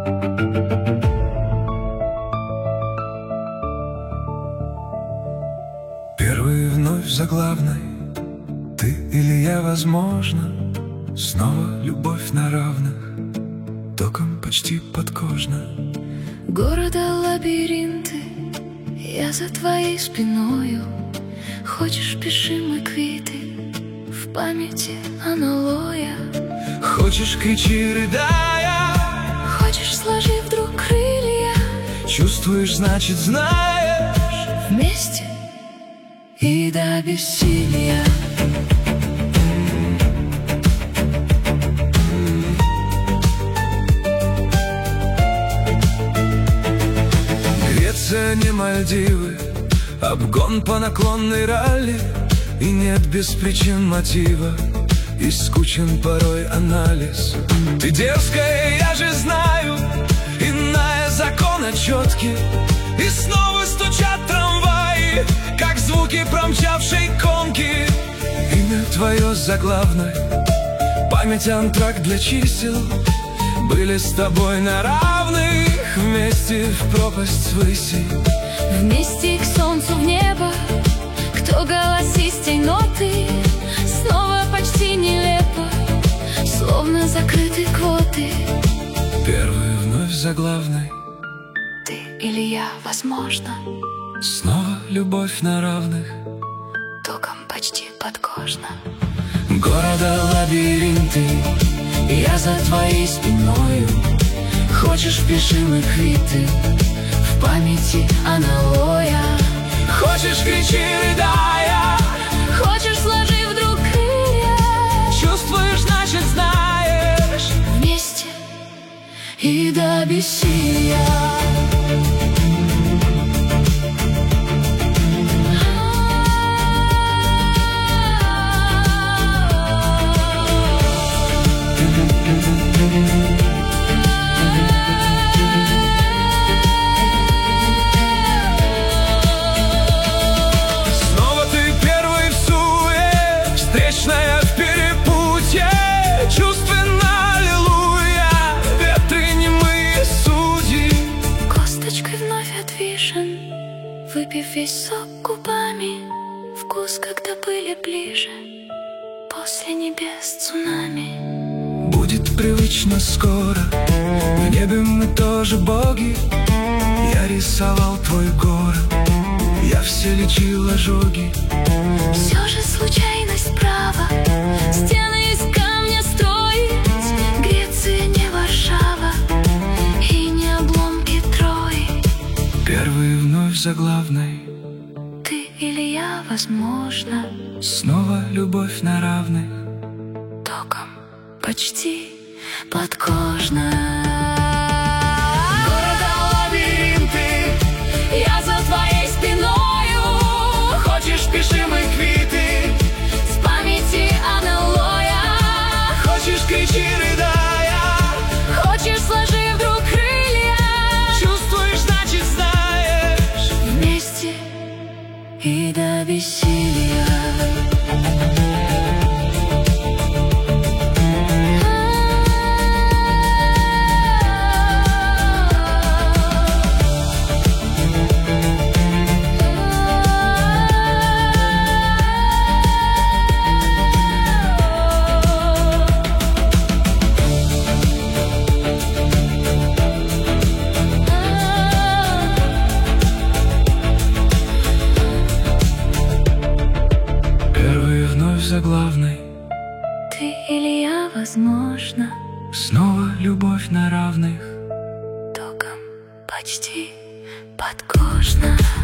Первый вновь заглавный, ты или я, возможно. Снова любовь на равных, током почти подкожно. Города лабиринты, я за твоей спиною. Хочешь, пиши мы квиты, в памяти аналоя. Хочешь, кричи, рыдая. Хочешь, сложи вдруг крылья. Чувствуешь, значит, знаешь. Вместе и до бессилия. Греция, не Мальдивы, обгон по наклонной ралли. И нет без причин мотива, и скучен порой анализ. Ты дерзкая, я же знаю, иная закона четкий. И снова стучат трамваи, как звуки промчавшей конки. Имя твое заглавное, память антракт для чисел. Были с тобой на равных, вместе в пропасть выси. Вместе к солнцу, в небо, кто голосистей ноты. Снова почти нелепо, словно закрыты квоты. Первый вновь заглавный, ты или я, возможно. снова любовь на равных, током почти подкожно. Города лабиринты, я за твоей спиною. Хочешь, пиши мы квиты, в памяти аналоя. Хочешь, кричи, рыдая. Хочешь, сложи вдруг крылья. Чувствуешь, значит, знаешь. Вместе и до бессилия. Снова ты первый в суе, встречная в перепутье. Чувственно, аллилуйя, ветры немые судьи. Косточкой вновь отвижен, выпив весь сок губами. Вкус, когда были ближе, после небес цунами. Будет привычно скоро, в небе мы тоже боги. Я рисовал твой город, я все лечил ожоги. Все же случайность права, стены из камня строить. Греция не Варшава и не обломки Трои. Первый вновь заглавный, ты или я, возможно. снова любовь на равных, Током почти подкожно. Города лабиринты, я за твоей спиною. Хочешь, пиши мы квиты, С памяти аналоя. хочешь, кричи, рыдая. Хочешь, сложи вдруг крылья. Чувствуешь, значит, знаешь. Вместе и до бессилия. Первый вновь заглавный, Ты или я, возможно. снова любовь на равных. Током почти подкожно.